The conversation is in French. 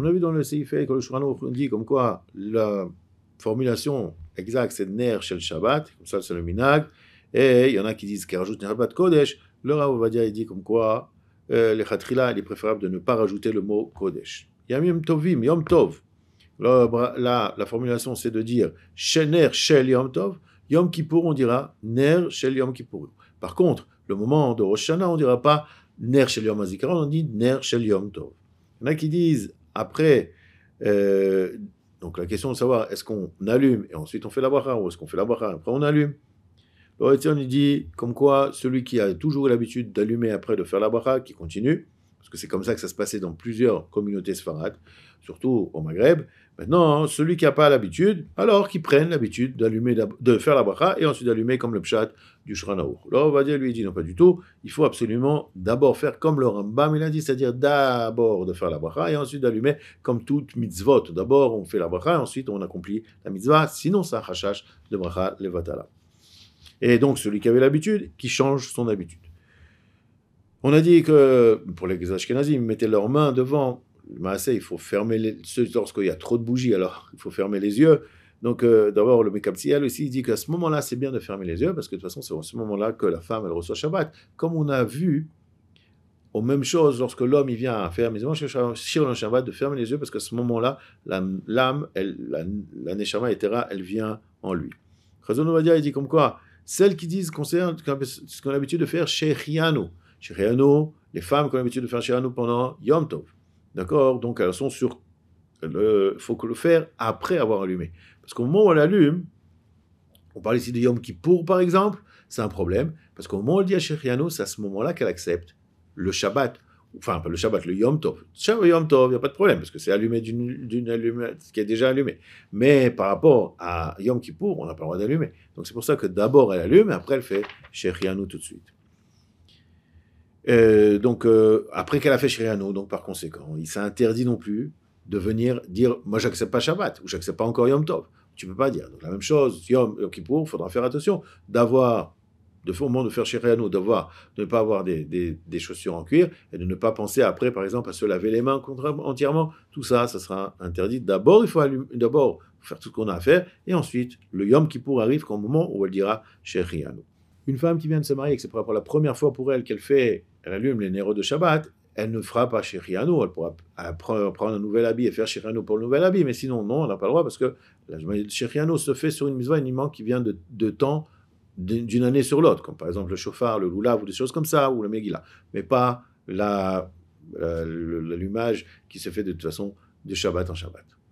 On a vu dans le Seifé que le Shulchan Aruch dit comme quoi la formulation exacte c'est Ner Shel Shabbat, comme ça c'est le minag, et il y en a qui disent qu'ils rajoutent Shabbat Kodesh. Le Rav Ovadia il dit comme quoi les Chatrila il est préférable de ne pas rajouter le mot Kodesh. Yamim Tovim, Yom Tov. Là, la formulation c'est de dire Ner Shel Yom Tov, Yom Kippour on dira Ner Shel Yom Kippour. Par contre, le moment de Rosh Hashanah on ne dira pas Ner Shel Yom HaZikaron, on dit Ner Shel Yom Tov. Il y en a qui disent après, donc la question de savoir est-ce qu'on allume et ensuite on fait la bracha ou est-ce qu'on fait la bracha après on allume. Le Etienne il dit comme quoi celui qui a toujours l'habitude d'allumer après de faire la bracha, qui continue, parce que c'est comme ça que ça se passait dans plusieurs communautés sfarades, surtout au Maghreb. Maintenant, celui qui n'a pas l'habitude, alors qu'il prenne l'habitude d'allumer, de faire la bracha et ensuite d'allumer comme le pshat du Shulchan Aruch. Là, on va dire, lui, il dit non, pas du tout. Il faut absolument d'abord faire comme le Rambam, il a dit, c'est-à-dire d'abord de faire la bracha et ensuite d'allumer comme toute mitzvot. D'abord, on fait la bracha et ensuite on accomplit la mitzvah. Sinon, c'est un chashash de bracha levatala. Et donc, celui qui avait l'habitude, qui change son habitude. On a dit que pour les Ashkenazim, ils mettaient leurs mains devant. Le Maaseh, il faut fermer lorsqu'il y a trop de bougies, alors il faut fermer les yeux. Donc d'abord, le Mekabtsiel aussi, il dit qu'à ce moment-là, c'est bien de fermer les yeux, parce que de toute façon, c'est à ce moment-là que la femme, elle reçoit Shabbat. Comme on a vu, aux mêmes choses, lorsque l'homme, il vient à faire Mizmor Shir le Shabbat, de fermer les yeux, parce qu'à ce moment-là, l'âme, la Neshama, etc., elle vient en lui. Chazon Ovadia, il dit comme quoi, celles qui disent concernent ce qu'on a l'habitude de faire chez Shechianu, les femmes qui ont l'habitude de faire Shechianu pendant Yom Tov. D'accord? Donc elles sont sur. Il faut que le faire après avoir allumé. Parce qu'au moment où elle allume, on parle ici de Yom Kippour par exemple, c'est un problème. Parce qu'au moment où elle dit à Shechianu, c'est à ce moment-là qu'elle accepte le Shabbat. Enfin, pas le Shabbat, le Yom Tov. Yom Tov, il n'y a pas de problème, parce que c'est allumé d'une allumette qui est déjà allumée. Mais par rapport à Yom Kippour, on n'a pas le droit d'allumer. Donc c'est pour ça que d'abord elle allume, et après elle fait Shechianu tout de suite. Donc, après qu'elle a fait Shriano, donc par conséquent, il s'est interdit non plus de venir dire « Moi, j'accepte pas Shabbat » ou « J'accepte pas encore Yom Tov ». Tu peux pas dire. Donc, la même chose, Yom Kippour, il faudra faire attention au moment de faire Shriano, de ne pas avoir des chaussures en cuir et de ne pas penser après, par exemple, à se laver les mains entièrement. Tout ça, ça sera interdit. D'abord, il faut faire tout ce qu'on a à faire et ensuite, le Yom Kippour arrive qu'au moment où elle dira Shriano. Une femme qui vient de se marier, que c'est pour la première fois pour elle elle allume les néros de Shabbat, elle ne fera pas Shechianu, elle pourra prendre un nouvel habit et faire Shechianu pour le nouvel habit, mais sinon, non, on n'a pas le droit, parce que la Shechianu se fait sur une mitzvah uniquement qui vient de temps d'une année sur l'autre, comme par exemple le shofar, le lulav, ou des choses comme ça, ou le megillah, mais pas l'allumage qui se fait de toute façon de Shabbat en Shabbat.